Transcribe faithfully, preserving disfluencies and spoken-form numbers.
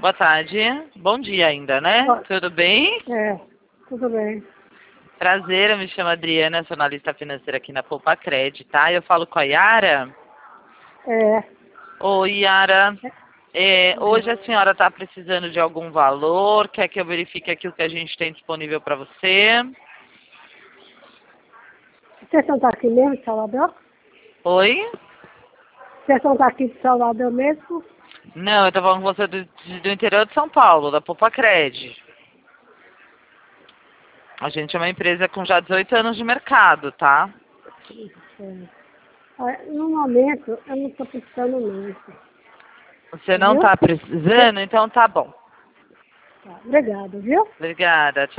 Boa tarde. Bom dia ainda, né? Ó, Tudo bem? É, tudo bem. Prazer, eu me chamo Adriana, sou analista financeira aqui na Poupa Cred, tá? Eu falo com a Yara. É, Oi, Yara. É, hoje a senhora está precisando de algum valor? Quer que eu verifique aqui o que a gente tem disponível para você? vocês não estão aqui mesmo de Salvador? Oi? Vocês não estão aqui de Salvador mesmo? Não, eu tô falando com você do, do interior de São Paulo, da Poupa Cred. A gente é uma empresa com já dezoito anos de mercado, tá? É. Ah, no momento, eu não estou precisando não. Você não Viu? está precisando? Então tá bom. Tá, obrigada, viu? Obrigada.